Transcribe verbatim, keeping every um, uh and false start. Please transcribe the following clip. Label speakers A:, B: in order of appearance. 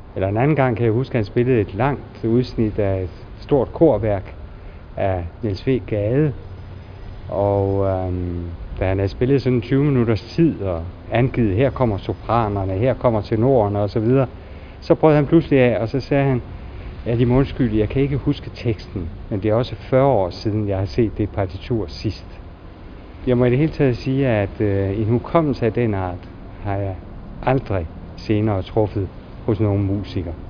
A: Eller en anden gang kan jeg huske, at han spillede et langt udsnit af et stort korværk af Niels W. Gade. Og øhm, da han havde spillet sådan tyve minutters tid og angivet, her kommer sopranerne, her kommer tenorerne osv., så brød han pludselig af, og så sagde han, ja, de må undskylde, jeg kan ikke huske teksten, men det er også fyrre år siden, jeg har set det partitur sidst. Jeg må i det hele taget sige, at øh, en hukommelse af den art har jeg aldrig senere truffet hos nogen musiker.